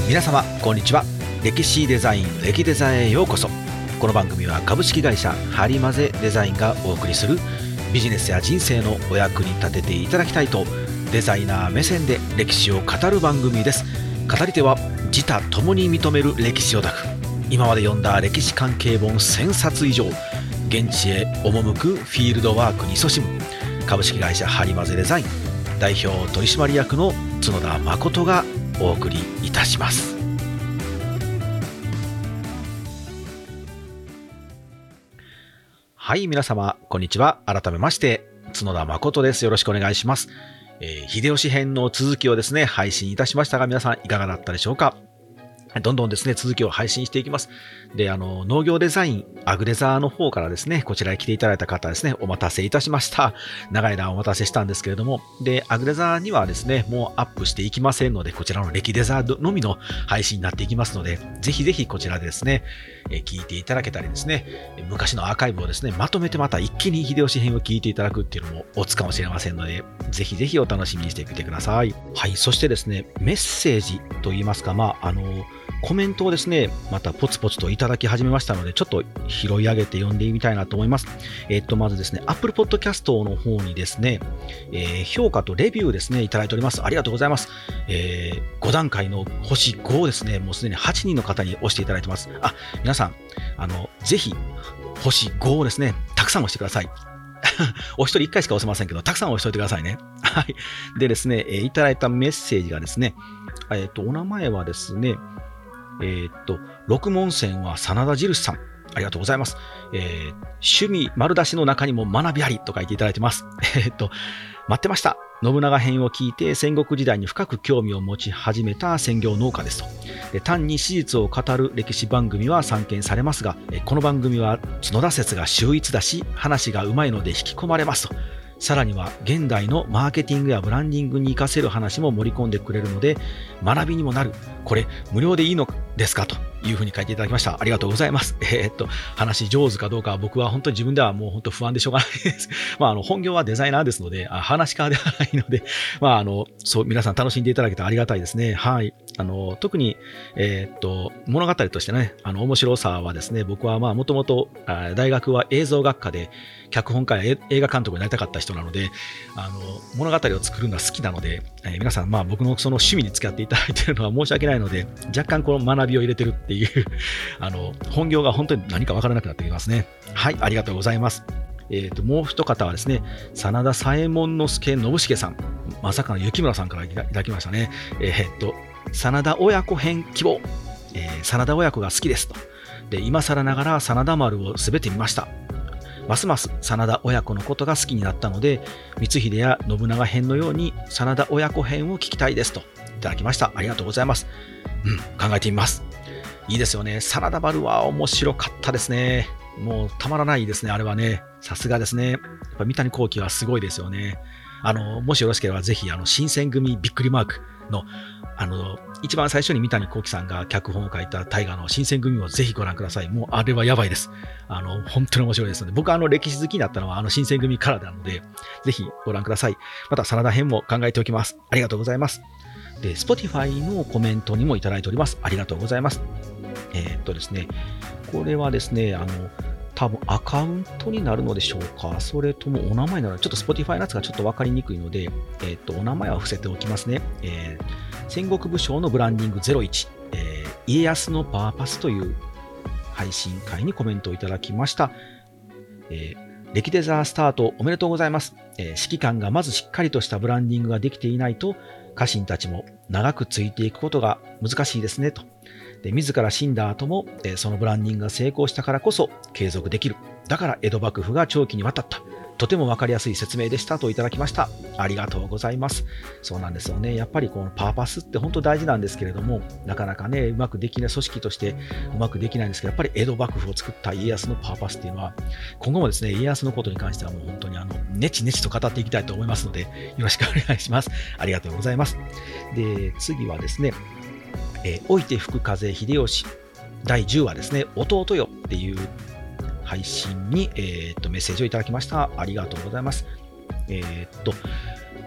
皆様こんにちは。歴史デザイン歴デザへようこそ。この番組は株式会社ハリマゼデザインがお送りするビジネスや人生のお役に立てていただきたいとデザイナー目線で歴史を語る番組です。語り手は自他ともに認める歴史オタク。今まで読んだ歴史関係本1000冊以上、現地へ赴くフィールドワークに勤しむ株式会社ハリマゼデザイン代表取締役の角田誠がお送りいたします。はい、皆様こんにちは。改めまして角田誠です。よろしくお願いします。秀吉編の続きをですね配信いたしましたが、皆さんいかがだったでしょうか。どんどんですね続きを配信していきます。で、農業デザインアグデザの方からですねこちらへ来ていただいた方ですね、お待たせいたしました。長い間お待たせしたんですけれども、でアグデザにはですねもうアップしていきませんので、こちらの歴デザのみの配信になっていきますので、ぜひぜひこちらでですね聞いていただけたりですね、昔のアーカイブをですねまとめてまた一気に秀吉編を聞いていただくっていうのもおつかもしれませんので、ぜひぜひお楽しみにしてみてください。はい、そしてですねメッセージといいますか、コメントをですねまたポツポツといただき始めましたので、ちょっと拾い上げて読んでみたいなと思います。まずですね Apple Podcast の方にですね、評価とレビューですねいただいております。ありがとうございます。5段階の星5をですねもうすでに8人の方に押していただいてます。皆さんぜひ星5をですねたくさん押してください。お一人1回しか押せませんけど、たくさん押しておいてくださいね。はい。でですね、いただいたメッセージがですね、お名前はですね、六文銭は真田印さん。ありがとうございます。趣味丸出しの中にも学びありと書いていただいてます。待ってました。信長編を聞いて戦国時代に深く興味を持ち始めた専業農家ですと。で、単に史実を語る歴史番組は散見されますが、この番組は角田説が秀逸だし、話がうまいので引き込まれますと。さらには現代のマーケティングやブランディングに活かせる話も盛り込んでくれるので学びにもなる。これ無料でいいのですかというふうに書いていただきました。ありがとうございます。話上手かどうかは僕は本当に自分ではもう本当不安でしょうがないです。本業はデザイナーですので、話し家ではないので、そう皆さん楽しんでいただけたらありがたいですね。はい。特に物語としてね面白さはですね、僕はもともと大学は映像学科で脚本家や映画監督になりたかった人なので、物語を作るのは好きなので、皆さん僕のその趣味に付き合っていただいているのは申し訳ないので、若干この学びを入れてるっていう本業が本当に何か分からなくなってきますね。はい、ありがとうございます。もう一方はですね、真田左衛門之助信繁さん、まさかの雪村さんからいただきましたね。真田親子編希望、真田親子が好きですと。で、今更ながら真田丸をすべて見ました。ますます真田親子のことが好きになったので、光秀や信長編のように真田親子編を聞きたいですといただきました。ありがとうございます。考えてみます。いいですよね。真田丸は面白かったですね。もうたまらないですね。あれはね、さすがですね。やっぱ三谷幸喜はすごいですよね。もしよろしければぜひ新選組びっくりマークの一番最初に三谷幸喜さんが脚本を書いた大河の新選組をぜひご覧ください。もうあれはやばいです。本当に面白いですので、僕は歴史好きになったのは新選組からなので、ぜひご覧ください。また真田編も考えておきます。ありがとうございます。で、Spotify のコメントにもいただいております。ありがとうございます。ですね、これはですね、多分アカウントになるのでしょうか、それともお名前なので、ちょっと Spotify のやつがちょっと分かりにくいので、お名前は伏せておきますね。戦国武将のブランディング01、家康のパーパスという配信会にコメントをいただきました。歴デザースタートおめでとうございます。指揮官がまずしっかりとしたブランディングができていないと、家臣たちも長くついていくことが難しいですねと。で、自ら死んだ後も、そのブランディングが成功したからこそ継続できる。だから江戸幕府が長期にわたった。とても分かりやすい説明でしたといただきました。ありがとうございます。そうなんですよね。やっぱりこのパーパスって本当大事なんですけれども、なかなかね、うまくできない、組織としてうまくできないんですけど、やっぱり江戸幕府を作った家康のパーパスっていうのは、今後もですね、家康のことに関してはもう本当にねちねちと語っていきたいと思いますので、よろしくお願いします。ありがとうございます。で、次はですね、老いて吹く風秀吉第10話ですね、弟よっていう配信に、メッセージをいただきました。ありがとうございます。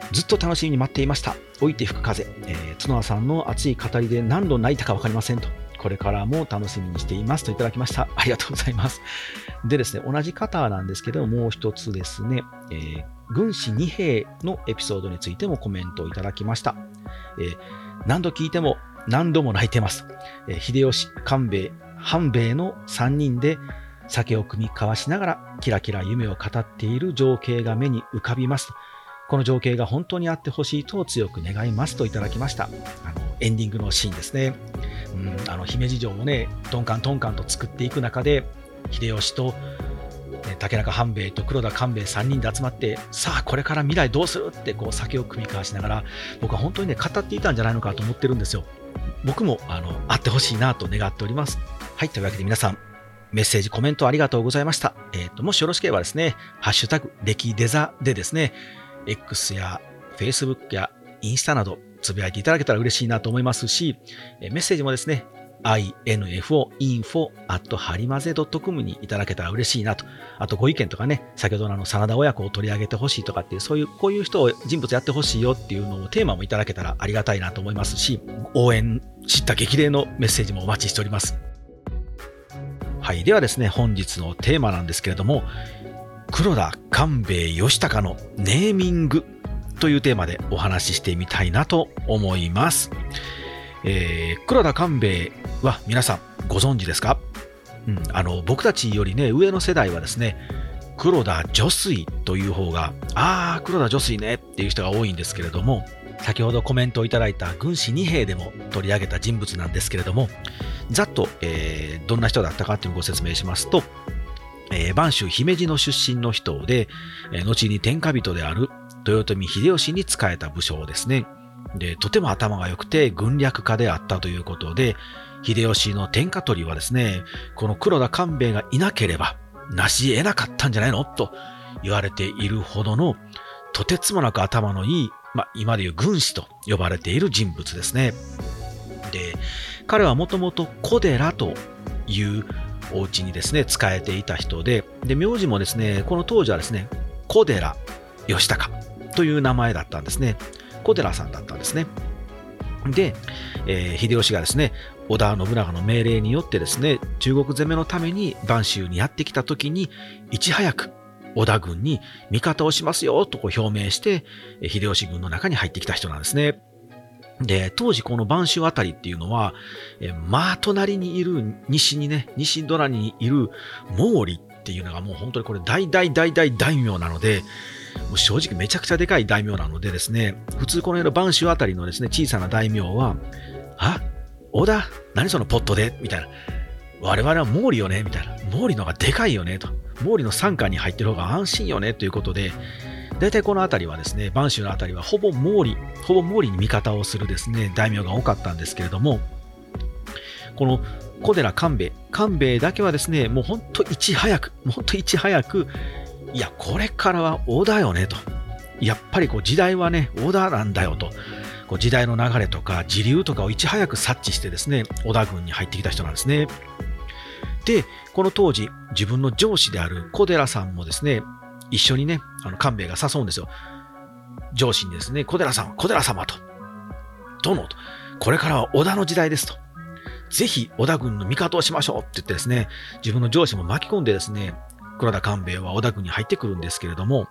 ずっと楽しみに待っていました。老いて吹く風。角田さんの熱い語りで何度泣いたか分かりませんと。これからも楽しみにしていますといただきました。ありがとうございます。でですね、同じ方なんですけどもう一つですね、軍師二兵のエピソードについてもコメントをいただきました。何度聞いても何度も泣いてます。秀吉、官兵衛、半兵衛の3人で酒を酌み交わしながらキラキラ夢を語っている情景が目に浮かびます。この情景が本当にあってほしいと強く願いますといただきました。エンディングのシーンですね。姫路城をね、トンカントンカンと作っていく中で、秀吉と竹中半兵衛と黒田官兵衛3人で集まって、さあこれから未来どうするってこう酒を酌み交わしながら、僕は本当にね語っていたんじゃないのかと思ってるんですよ。僕もあってほしいなと願っております。はい、というわけで皆さん、メッセージコメントありがとうございました。もしよろしければですね、ハッシュタグ歴デザでですね、X や Facebook やインスタなどつぶやいていただけたら嬉しいなと思いますし、メッセージもですね、info@harimaze.com にいただけたら嬉しいなと。あとご意見とかね、先ほどの真田親子を取り上げてほしいとかっていう、こういう人を人物やってほしいよっていうのをテーマもいただけたらありがたいなと思いますし、応援した激励のメッセージもお待ちしております。はい、ではですね、本日のテーマなんですけれども、黒田官兵衛義高のネーミングというテーマでお話ししてみたいなと思います。黒田官兵衛は皆さんご存知ですか？僕たちよりね上の世代はですね、黒田如水という方が黒田如水ねっていう人が多いんですけれども、先ほどコメントをいただいた軍師二兵でも取り上げた人物なんですけれども、ざっと、どんな人だったかというのをご説明しますと、播州姫路の出身の人で、後に天下人である豊臣秀吉に仕えた武将ですね。で、とても頭が良くて軍略家であったということで、秀吉の天下取りはですね、この黒田官兵衛がいなければ成し得なかったんじゃないのと言われているほどの、とてつもなく頭のいい、今でいう軍師と呼ばれている人物ですね。で、彼はもともと小寺というお家にですね仕えていた人で、名字もですねこの当時はですね小寺義高という名前だったんですね。小寺さんだったんですね。で、秀吉がですね織田信長の命令によってですね中国攻めのために播州にやってきた時に、いち早く織田軍に味方をしますよと表明して秀吉軍の中に入ってきた人なんですね。で、当時この播州あたりっていうのは、隣にいる西隣にいる毛利っていうのがもう本当にこれ大名なので、もう正直めちゃくちゃでかい大名なのでですね、普通この辺の播州あたりのですね小さな大名は、織田何そのポットでみたいな、我々は毛利よねみたいな、毛利の方がでかいよねと、毛利の傘下に入ってる方が安心よねということで、大体この辺りはですね、播州の辺りはほぼ毛利に味方をするですね大名が多かったんですけれども、この小寺官兵衛だけはですね、もう本当いち早く、いやこれからは織田よねと、やっぱりこう時代はね織田なんだよと、こう時代の流れとか時流とかをいち早く察知してですね織田軍に入ってきた人なんですね。で、この当時自分の上司である小寺さんもですね一緒にね官兵衛が誘うんですよ。上司にですね、小寺様と、殿と、これからは織田の時代ですと、ぜひ織田軍の味方をしましょうって言ってですね、自分の上司も巻き込んでですね、黒田官兵衛は織田軍に入ってくるんですけれども、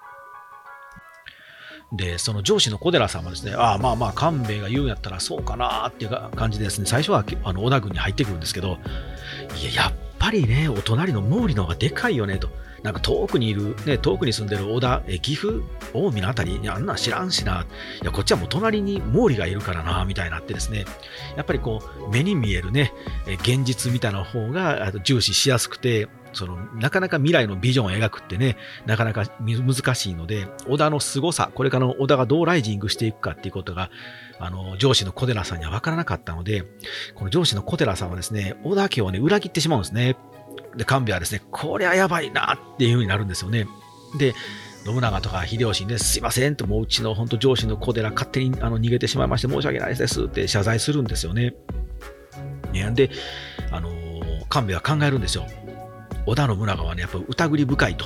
で、その上司の小寺さんはですね、官兵衛が言うんやったらそうかなっていう感じでですね、最初は織田軍に入ってくるんですけど、やっぱりね、お隣の毛利の方がでかいよねと。なんか遠くに住んでる織田、岐阜、近江のあたり、あんなん知らんしな。いや、こっちはもう隣に毛利がいるからな、みたいになってですね。やっぱりこう、目に見えるね、現実みたいな方が重視しやすくて、なかなか未来のビジョンを描くってね、なかなか難しいので、織田の凄さ、これからの織田がどうライジングしていくかっていうことが、上司の小寺さんには分からなかったので、この上司の小寺さんはですね、織田家をね、裏切ってしまうんですね。で、官兵衛はですね、こりゃやばいなっていう風になるんですよね。で、信長とか秀吉にね、すいませんと、もううちの本当上司の小寺勝手に逃げてしまいまして申し訳ないですって謝罪するんですよね。で、官兵衛は考えるんですよ。織田信長はね、やっぱり疑り深いと。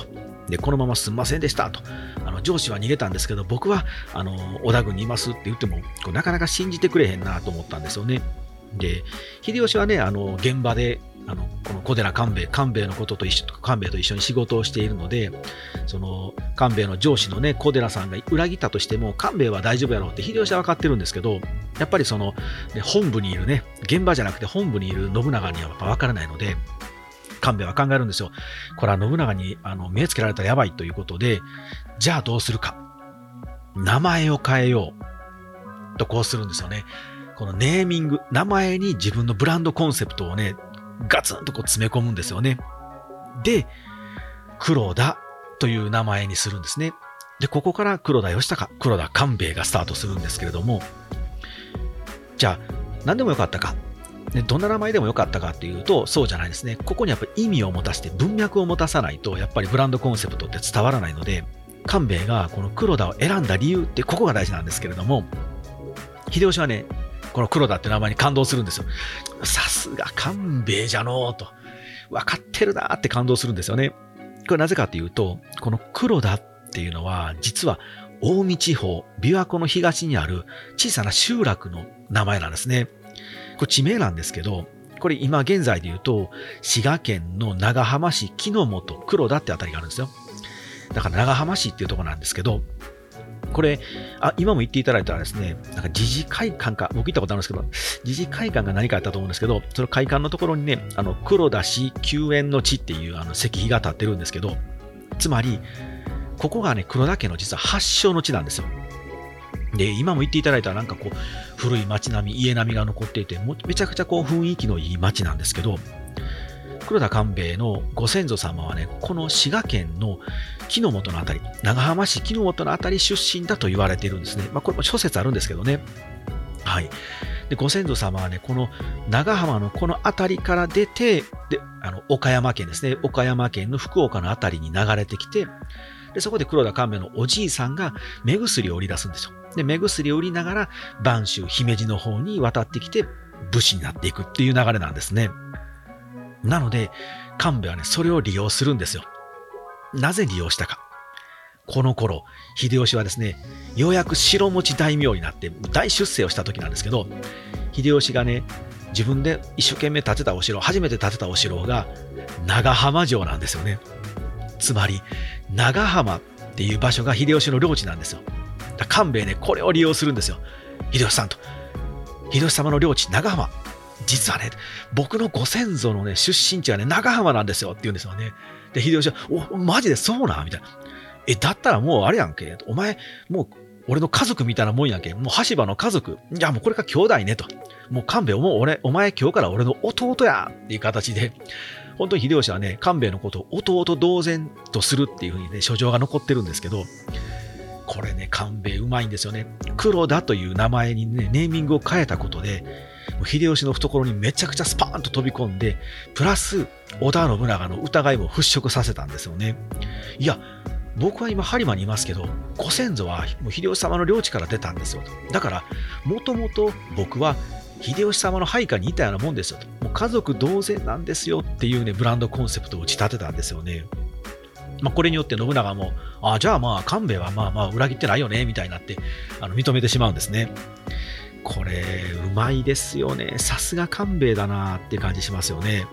で、このまますんませんでしたと。上司は逃げたんですけど、僕は、織田軍にいますって言っても、なかなか信じてくれへんなと思ったんですよね。で、秀吉はね、現場で、この小寺官兵衛のことと官兵衛と一緒に仕事をしているので、その官兵衛の上司のね、小寺さんが裏切ったとしても、官兵衛は大丈夫やろうって秀吉は分かってるんですけど、やっぱりその、ね、本部にいるね、現場じゃなくて本部にいる信長にはやっぱ分からないので、官兵衛は考えるんですよ。これは信長に目つけられたらやばいということで、じゃあどうするか。名前を変えよう。とこうするんですよね。このネーミング、名前に自分のブランドコンセプトをね、ガツンとこう詰め込むんですよね。で、黒田という名前にするんですね。で、ここから黒田義孝、黒田官兵衛がスタートするんですけれども、じゃあ、何でもよかったか。どんな名前でもよかったかっていうと、そうじゃないですね。ここにやっぱり意味を持たせて、文脈を持たさないと、やっぱりブランドコンセプトって伝わらないので、官兵衛がこの黒田を選んだ理由ってここが大事なんですけれども、秀吉はね、この黒田って名前に感動するんですよ。さすが官兵衛じゃのうと。分かってるなって感動するんですよね。これなぜかっていうと、この黒田っていうのは、実は近江地方、琵琶湖の東にある小さな集落の名前なんですね。これ地名なんですけど、これ今現在で言うと、滋賀県の長浜市木之本黒田ってあたりがあるんですよ。だから長浜市っていうところなんですけど、これ、今も言っていただいたらですね、なんか自治会館か、僕行ったことあるんですけど、自治会館が何かやったと思うんですけど、その会館のところにね、黒田市救援の地っていう石碑が立ってるんですけど、つまり、ここがね、黒田家の実は発祥の地なんですよ。で、今も言っていただいたらなんかこう、古い町並み、家並みが残っていて、めちゃくちゃこう雰囲気のいい町なんですけど、黒田官兵衛のご先祖様はね、この滋賀県の木之本のあたり、長浜市木之本のあたり出身だと言われているんですね。これも諸説あるんですけどね。はい。で、ご先祖様はね、この長浜のこのあたりから出て、で、岡山県ですね。岡山県の福岡のあたりに流れてきて、で、そこで黒田官兵衛のおじいさんが目薬を売り出すんですよ。で、目薬を売りながら、播州、姫路の方に渡ってきて、武士になっていくっていう流れなんですね。なので、官兵衛はね、それを利用するんですよ。なぜ利用したか。この頃、秀吉はですね、ようやく城持ち大名になって大出世をした時なんですけど、秀吉がね、自分で一生懸命建てたお城、初めて建てたお城が長浜城なんですよね。つまり、長浜っていう場所が秀吉の領地なんですよ。官兵衛ね、これを利用するんですよ。秀吉さんと。秀吉様の領地、長浜。実はね、僕のご先祖のね、出身地はね、長浜なんですよって言うんですよね。で、秀吉は、マジでそうなんみたいな。だったらもうあれやんけ。お前、もう俺の家族みたいなもんやんけ。もう羽柴の家族。いや、もうこれから兄弟ねと。もう官兵衛、もうお前今日から俺の弟やっていう形で、本当に秀吉はね、官兵衛のことを弟同然とするっていうふうにね、書状が残ってるんですけど、これね、官兵衛うまいんですよね。黒田という名前にね、ネーミングを変えたことで、秀吉の懐にめちゃくちゃスパーンと飛び込んで、プラス、織田信長の疑いも払拭させたんですよね。いや、僕は今、播磨にいますけど、ご先祖はもう秀吉様の領地から出たんですよ。だから、もともと僕は秀吉様の配下にいたようなもんですよと。もう家族同然なんですよっていうね、ブランドコンセプトを打ち立てたんですよね。これによって信長も、じゃあまあ、官兵衛はまあまあ裏切ってないよね、みたいになって、認めてしまうんですね。これ、うまいですよね。さすが官兵衛だなって感じしますよね。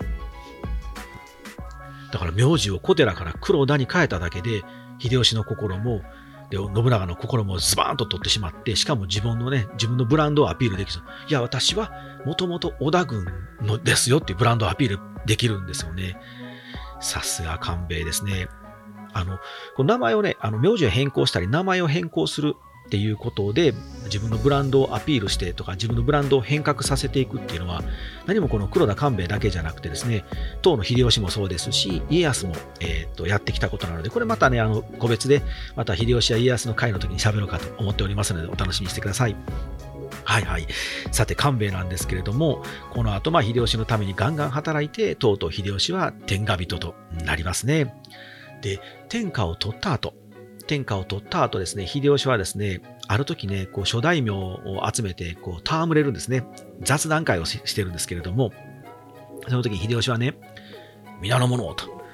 だから名字を小寺から黒田に変えただけで、秀吉の心も、で信長の心もズバーンと取ってしまって、しかも自分のブランドをアピールできる。いや、私はもともと織田軍のですよっていうブランドをアピールできるんですよね。さすが官兵衛ですね。この名前をね、名字を変更したり、名前を変更するっていうことで、自分のブランドをアピールしてとか、自分のブランドを変革させていくっていうのは、何もこの黒田官兵衛だけじゃなくてですね、当の秀吉もそうですし、家康も、やってきたことなので、これまたね、個別で、また秀吉や家康の会の時に喋ろうかと思っておりますので、お楽しみにしてください。はいはい。さて、官兵衛なんですけれども、この後、秀吉のためにガンガン働いて、とうとう秀吉は天下人となりますね。で、天下を取った後ですね、秀吉はですね、ある時ね、諸大名を集めて、戯れるんですね。雑談会をしてるんですけれども、その時に秀吉はね、皆の者をと、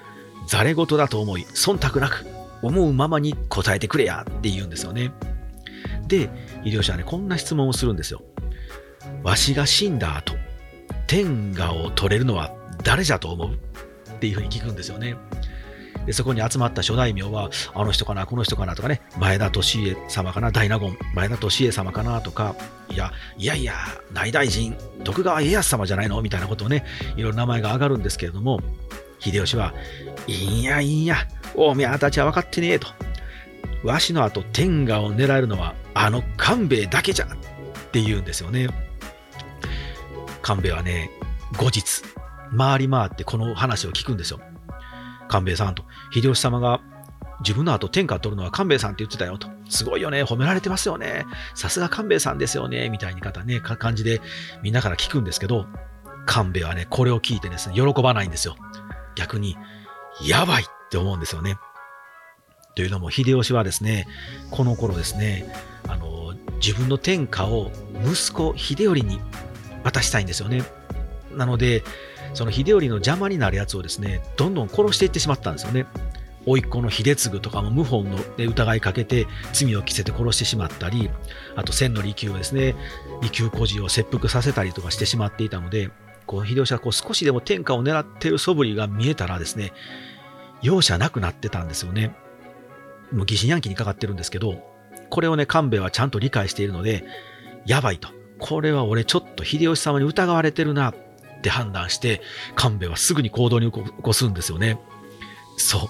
ざれ言だと思い、忖度なく、思うままに答えてくれやって言うんですよね。で、秀吉はね、こんな質問をするんですよ。わしが死んだ後、天下を取れるのは誰じゃと思うっていうふうに聞くんですよね。で、そこに集まった諸大名は、あの人かな、この人かなとかね、前田利家様かな、大納言、前田利家様かなとか、いや、内大臣、徳川家康様じゃないのみたいなことをね、いろいろ名前が上がるんですけれども、秀吉は、いいんや、おめえたちは分かってねえと。わしの後、天下を狙えるのは、あの官兵衛だけじゃって言うんですよね。官兵衛はね、後日、回り回ってこの話を聞くんですよ。官兵衛さんと、秀吉様が自分の後天下を取るのは官兵衛さんって言ってたよと。すごいよね、褒められてますよね。さすが官兵衛さんですよね、みたいな感じでみんなから聞くんですけど、官兵衛はね、これを聞いてですね、喜ばないんですよ。逆に、やばいって思うんですよね。というのも、秀吉はですね、この頃ですね、自分の天下を息子秀頼に渡したいんですよね。なので、その秀頼の邪魔になるやつをですね、どんどん殺していってしまったんですよね。甥っ子の秀次とかも謀反の疑いかけて罪を着せて殺してしまったり、あと千利休をですね、利休孤児を切腹させたりとかしてしまっていたので、秀吉は少しでも天下を狙っている素振りが見えたらですね、容赦なくなってたんですよね。もう疑心暗鬼にかかってるんですけど、これをね、官兵衛はちゃんと理解しているので、やばいと。これは俺ちょっと秀吉様に疑われてるなって判断して、官兵衛はすぐに行動に起こすんですよね。そう、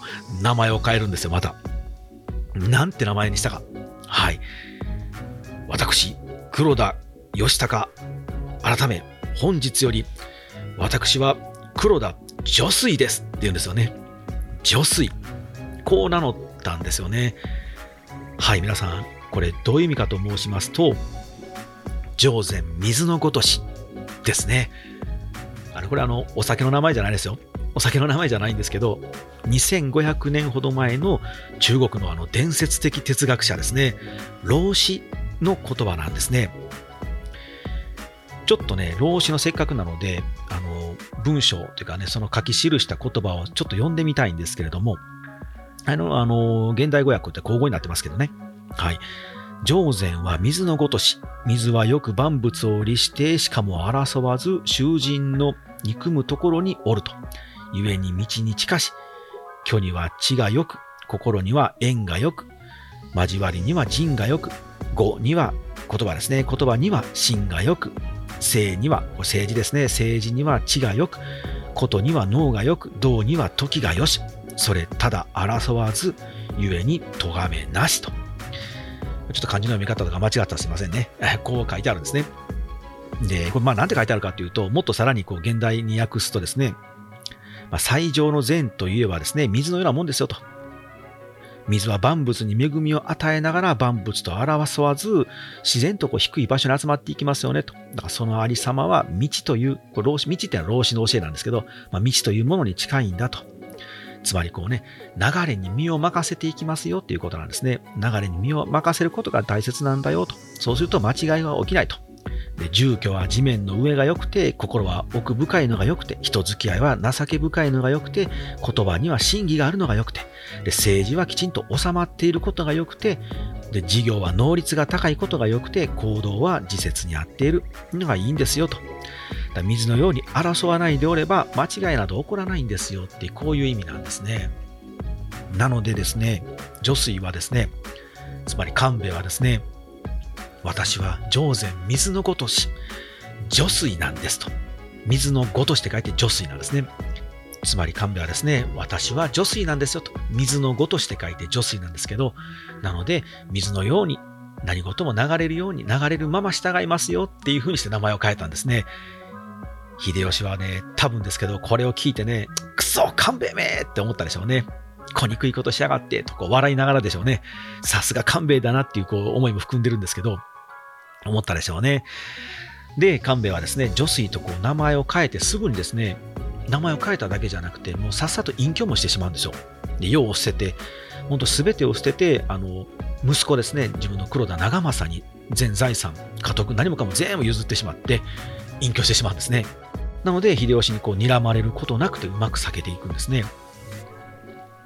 名前を変えるんですよ、また。なんて名前にしたか。はい。私、黒田義孝、改め、本日より、私は黒田如水ですって言うんですよね。如水。こう名乗ったんですよね。はい、皆さん、これどういう意味かと申しますと、上善水のごとしですね。これお酒の名前じゃないですよ。お酒の名前じゃないんですけど、2500年ほど前の中国の伝説的哲学者ですね、老子の言葉なんですね。ちょっとね、老子のせっかくなので、文章というかね、その書き記した言葉をちょっと読んでみたいんですけれども、現代語訳って口語になってますけどね。はい。上善は水のごとし、水はよく万物を利して、しかも争わず、囚人の憎むところにおると。故に道に近し、虚には知がよく、心には縁がよく、交わりには仁がよく、語には言葉ですね。言葉には心がよく、政には政治ですね。政治には知がよく、ことには脳がよく、道には時がよし。それただ争わず、故に咎めなしと。ちょっと漢字の読み方とか間違ったらすいませんね。こう書いてあるんですね。で、これなんて書いてあるかというと、もっとさらに現代に訳すとですね、最上の善といえばですね、水のようなもんですよと。水は万物に恵みを与えながら万物と争わず、自然と低い場所に集まっていきますよねと。だからそのありさまは道という、道っていうのは老子の教えなんですけど、道というものに近いんだと。つまり流れに身を任せていきますよっていうことなんですね。流れに身を任せることが大切なんだよと。そうすると間違いは起きないと。で、住居は地面の上が良くて、心は奥深いのが良くて、人付き合いは情け深いのが良くて、言葉には真偽があるのが良くて、で、政治はきちんと収まっていることが良くて、で、事業は能率が高いことが良くて、行動は自節に合っているのがいいんですよと。だ水のように争わないでおれば間違いなど起こらないんですよってこういう意味なんですね。なのでですね、如水はですね、つまり官兵衛はですね、私は上善水のごとし、如水なんですと。水のごとしって書いて如水なんですね。つまり官兵衛はですね、私は如水なんですよと。水のごとしって書いて如水なんですけど、なので水のように何事も流れるように流れるまま従いますよっていうふうにして名前を変えたんですね。秀吉はね、多分ですけど、これを聞いてね、くそ官兵衛めーって思ったでしょうね。小憎いことしやがってと笑いながらでしょうね。さすが官兵衛だなっていう思いも含んでるんですけど、思ったでしょうね。で、官兵衛はですね、如水と名前を変えてすぐにですね、名前を変えただけじゃなくて、もうさっさと隠居もしてしまうんですよ。で、世を捨てて、本当すべてを捨てて、息子ですね、自分の黒田長政に全財産、家督、何もかも全部譲ってしまって、隠居してしまうんですね。なので、秀吉に睨まれることなくてうまく避けていくんですね。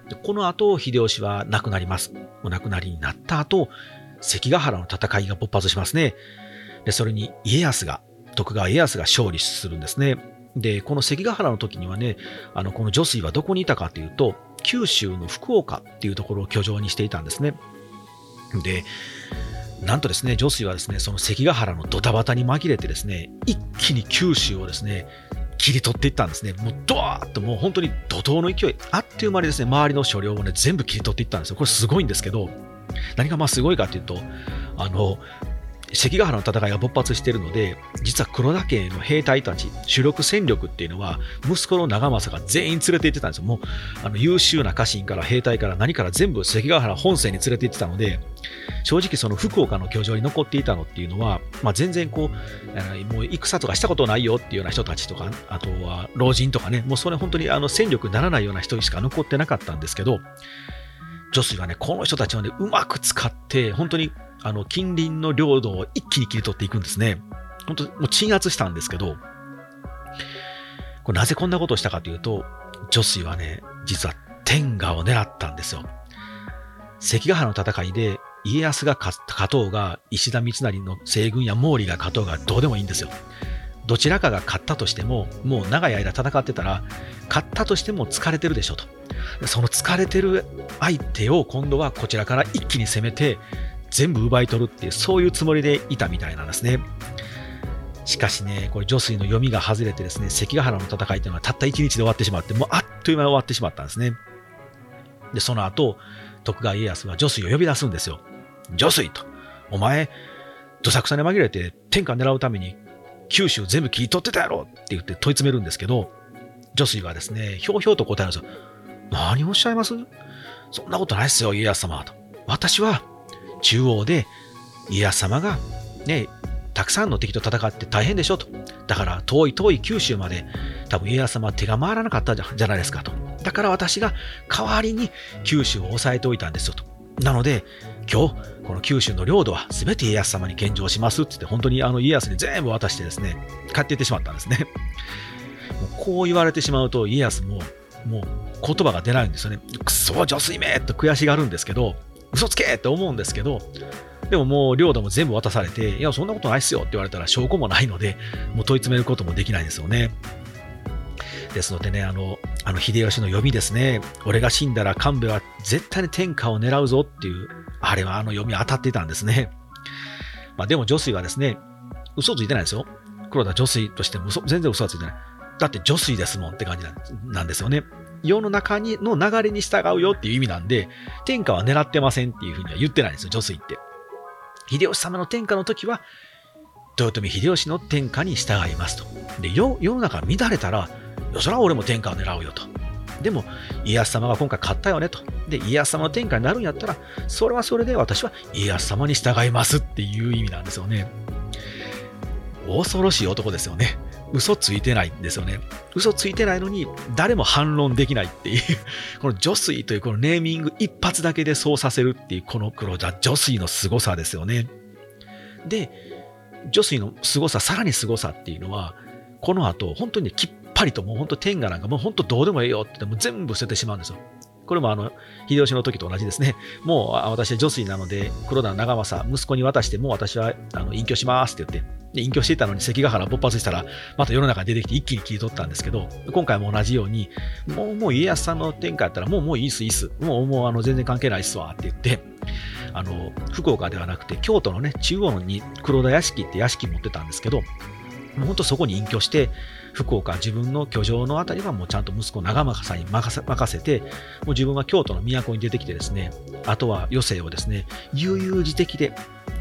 でこの後、秀吉は亡くなります。お亡くなりになった後、関ヶ原の戦いが勃発しますね。で、それに徳川家康が勝利するんですね。で、この関ヶ原の時にはね、この女水はどこにいたかというと、九州の福岡っていうところを居城にしていたんですね。で、なんとですね、女水はですね、その関ヶ原のドタバタに紛れてですね、一気に九州をですね、切り取っていったんですね。もうドワーッともう本当に怒涛の勢い、あっという間にですね、周りの所領をね、全部切り取っていったんですよ。これすごいんですけど、何がまあすごいかというと、関ヶ原の戦いが勃発しているので、実は黒田家の兵隊たち、主力戦力っていうのは、息子の長政が全員連れて行ってたんですよ。もう優秀な家臣から兵隊から何から全部関ヶ原本線に連れて行ってたので、正直その福岡の居城に残っていたのっていうのは、全然もう戦とかしたことないよっていうような人たちとか、あとは老人とかね、もうそれ本当に戦力にならないような人しか残ってなかったんですけど、女水はね、この人たちをね、うまく使って、本当に近隣の領土を一気に切り取っていくんですね。本当もう鎮圧したんですけど、これなぜこんなことをしたかというと、女水はね、実は天下を狙ったんですよ。関ヶ原の戦いで家康が勝とうが、石田三成の西軍や毛利が勝とうがどうでもいいんですよ。どちらかが勝ったとしても、もう長い間戦ってたら、勝ったとしても疲れてるでしょと。その疲れてる相手を今度はこちらから一気に攻めて、全部奪い取るっていう、そういうつもりでいたみたいなんですね。しかしね、これ女水の読みが外れてですね、関ヶ原の戦いというのはたった1日で終わってしまって、もうあっという間に終わってしまったんですね。で、その後、徳川家康は女水を呼び出すんですよ。女水と、お前、どさくさに紛れて天下狙うために九州全部切り取ってたやろって言って問い詰めるんですけど、女水はですね、ひょうひょうと答えるんですよ。何をおっしゃいます？そんなことないですよ、家康様と。私は中央で家康様がね、たくさんの敵と戦って大変でしょと。だから遠い九州まで多分家康様は手が回らなかったじゃないですかと。だから私が代わりに九州を抑えておいたんですよと。なので今日この九州の領土は全て家康様に献上しますって言って、本当に家康に全部渡してですね、帰っていってしまったんですね。もうこう言われてしまうと家康も言葉が出ないんですよね。くそ女水めと悔しがるんですけど、嘘つけって思うんですけど、でももう領土も全部渡されて、いやそんなことないっすよって言われたら証拠もないので、もう問い詰めることもできないんですよね。ですのでね、秀吉の読みですね、俺が死んだら神戸は絶対に天下を狙うぞっていう、あれは読み当たってたんですね。でも女水はですね、嘘ついてないですよ。黒田女水としても全然嘘はついてない。だって女水ですもんって感じなんですよね。世の中の流れに従うよっていう意味なんで、天下は狙ってませんっていうふうには言ってないんですよ、女水って。秀吉様の天下の時は、豊臣秀吉の天下に従いますと。で、世の中が乱れたら、それは俺も天下を狙うよと。でも、家康様が今回勝ったよねと。で、家康様の天下になるんやったら、それはそれで私は家康様に従いますっていう意味なんですよね。恐ろしい男ですよね。嘘ついてないんですよね。嘘ついてないのに誰も反論できないっていうこの女水というこのネーミング一発だけでそうさせるっていうこの黒田女水の凄さですよね。で、女水の凄さ、さらに凄さっていうのは、この後本当にきっぱりともう本当天下なんかもう本当どうでもいいよって言っても全部捨ててしまうんですよ。これも秀吉の時と同じですね。もう私は女水なので黒田長政息子に渡して、もう私は隠居しますって言って、で隠居していたのに関ヶ原勃発したらまた世の中に出てきて一気に切り取ったんですけど、今回も同じようにもう家康さんの天下やったらもういいっすもう全然関係ないっすわって言って、福岡ではなくて京都のね中央に黒田屋敷って屋敷持ってたんですけど、もう本当そこに隠居して福岡自分の居城のあたりはもうちゃんと息子長政さんに任せて、もう自分は京都の都に出てきてですね、あとは余生をですね悠々自適で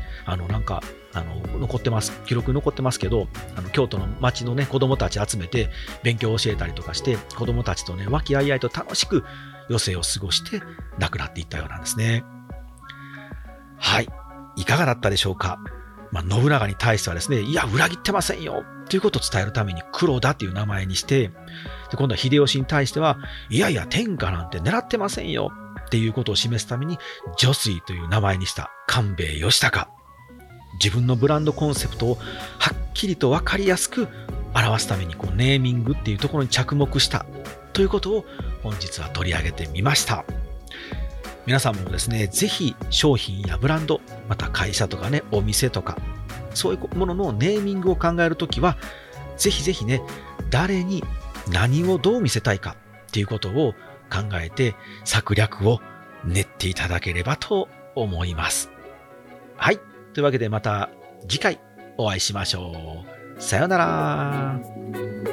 残ってます、記録に残ってますけど、京都の町のね子供たち集めて勉強を教えたりとかして、子供たちとね和気あいあいと楽しく余生を過ごして亡くなっていったようなんですね。はい、いかがだったでしょうか。信長に対してはですね、いや裏切ってませんよということを伝えるために黒田という名前にして、で今度は秀吉に対しては、いやいや天下なんて狙ってませんよっていうことを示すために女水という名前にした官兵衛義高。自分のブランドコンセプトをはっきりと分かりやすく表すためにネーミングっていうところに着目したということを本日は取り上げてみました。皆さんもですね、ぜひ商品やブランド、また会社とかね、お店とか、そういうもののネーミングを考えるときは、ぜひぜひね、誰に何をどう見せたいかっていうことを考えて策略を練っていただければと思います。はい。というわけでまた次回お会いしましょう。さようなら。